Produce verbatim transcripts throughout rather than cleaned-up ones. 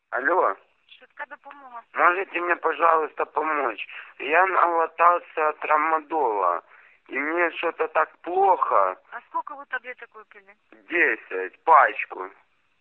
Алло. Швидка допомога. Можете мне, пожалуйста, помочь? Я наглотался от трамадола. И мне что-то так плохо. А сколько вы таблеток выпили? Десять, пачку.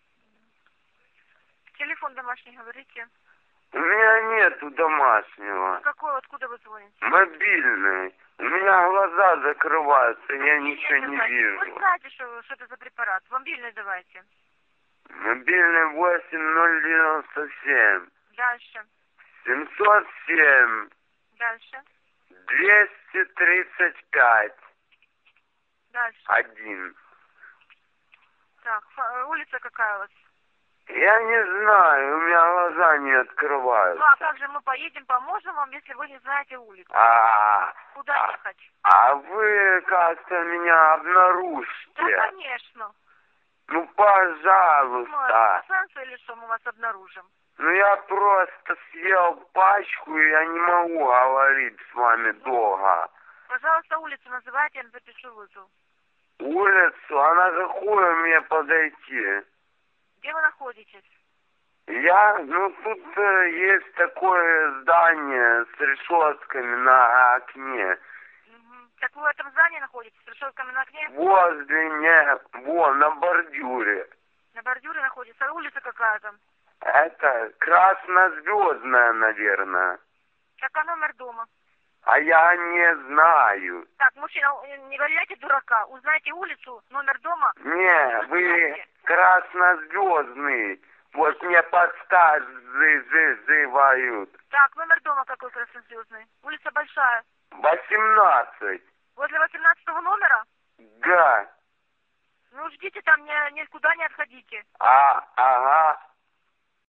Телефон домашний говорите? У меня нету домашнего. А какой, откуда вы звоните? Мобильный. У меня глаза закрываются, я ничего не Вы вижу. знаете, что, что это за препарат? Мобильный давайте. Мобильный восемь ноль девяносто семь. Дальше. семьсот семь. Дальше. двести тридцать пять. Дальше. Один. Так, фа- улица какая у вас? Я не знаю, у меня глаза не Ну, открываются. а как же мы поедем, поможем вам, если вы не знаете улицу? А, Куда а, ехать? а вы как-то меня Да, обнаружите. конечно. Ну, Мы пожалуйста. экстрасенсы или что, мы вас обнаружим? Ну, я просто съел пачку, и я не могу говорить с вами долго. Пожалуйста, улицу называйте, я запишу вызов. Улицу, а на какую мне подойти? Где вы находитесь? Я, ну, тут э, есть такое здание с решетками на окне. Угу. Так вы в этом здании находитесь, с решетками на окне? Возле не, вон, на бордюре. На бордюре находится. А улица какая там? Это краснозвездная, наверное. Так, а номер дома? А я не знаю. Так, мужчина, не валяйте дурака. Узнайте улицу, номер дома. Не, вы краснозвездный. Вот мне подсказывают. Так, номер дома какой краснозвездный? Улица большая. восемнадцать. Возле восемнадцатого номера? Да. Ну, ждите там, не, никуда не отходите. А, ага.